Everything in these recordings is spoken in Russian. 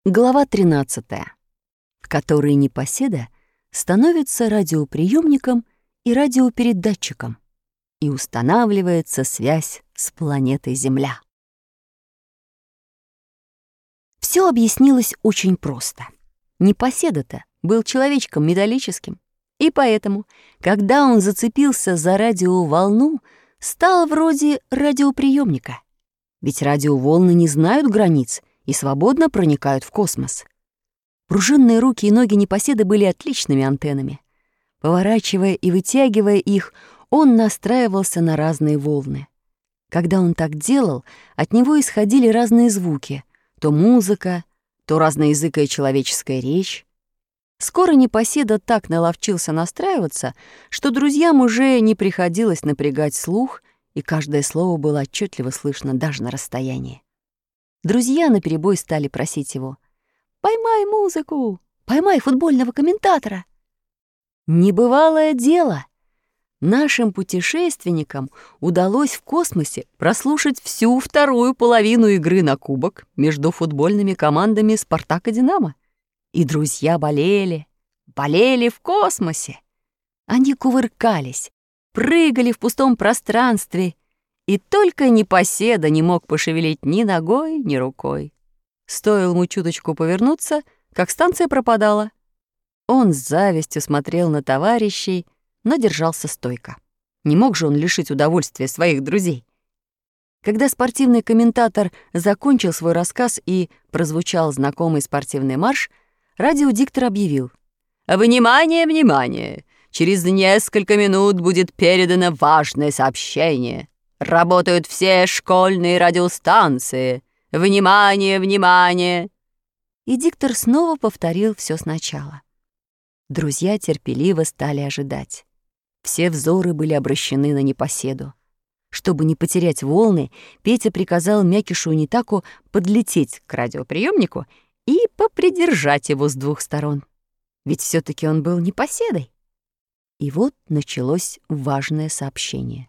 Глава 13, в которой непоседа становится радиоприемником и радиопередатчиком, и устанавливается связь с планетой Земля. Все объяснилось очень просто. Непоседа-то был человечком металлическим, и поэтому, когда он зацепился за радиоволну, стал вроде радиоприемника. Ведь радиоволны не знают границ и свободно проникают в космос. Пружинные руки и ноги непоседы были отличными антеннами. Поворачивая и вытягивая их, он настраивался на разные волны. Когда он так делал, от него исходили разные звуки, то музыка, то разноязыкая человеческая речь. Скоро непоседа так наловчился настраиваться, что друзьям уже не приходилось напрягать слух, и каждое слово было отчетливо слышно даже на расстоянии. Друзья наперебой стали просить его: «Поймай музыку! Поймай футбольного комментатора!» Небывалое дело! Нашим путешественникам удалось в космосе прослушать всю вторую половину игры на кубок между футбольными командами «Спартак» и «Динамо». И друзья болели в космосе. Они кувыркались, прыгали в пустом пространстве, и только непоседа не мог пошевелить ни ногой, ни рукой. Стоило ему чуточку повернуться, как станция пропадала. Он с завистью смотрел на товарищей, но держался стойко. Не мог же он лишить удовольствия своих друзей. Когда спортивный комментатор закончил свой рассказ и прозвучал знакомый спортивный марш, радиодиктор объявил: «Внимание, внимание! Через несколько минут будет передано важное сообщение. Работают все школьные радиостанции. Внимание, внимание!» И диктор снова повторил все сначала. Друзья терпеливо стали ожидать. Все взоры были обращены на непоседу. Чтобы не потерять волны, Петя приказал Мякишу и Нитаку подлететь к радиоприемнику и попридержать его с двух сторон. Ведь все-таки он был непоседой. И вот началось важное сообщение.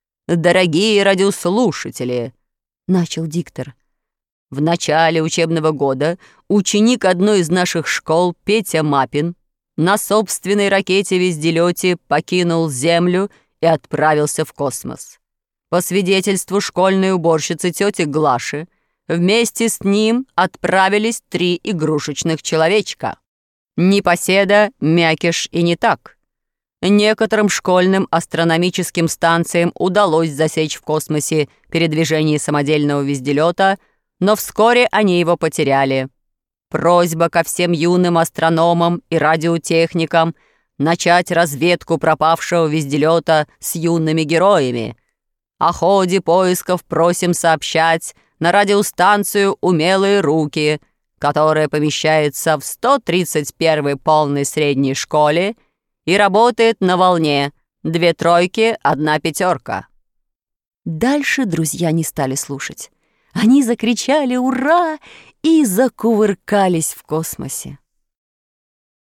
«Дорогие радиослушатели!» — начал диктор. «В начале учебного года ученик одной из наших школ Петя Мапин на собственной ракете-везделёте покинул Землю и отправился в космос. По свидетельству школьной уборщицы тети Глаши, вместе с ним отправились 3 игрушечных человечка: Непоседа, Мякиш и Нитак. Некоторым школьным астрономическим станциям удалось засечь в космосе передвижение самодельного везделёта, но вскоре они его потеряли. Просьба ко всем юным астрономам и радиотехникам начать разведку пропавшего везделёта с юными героями. О ходе поисков просим сообщать на радиостанцию «Умелые руки», которая помещается в 131-й полной средней школе и работает на волне 2 тройки, 1 пятерка. Дальше друзья не стали слушать. Они закричали «Ура!» и закувыркались в космосе.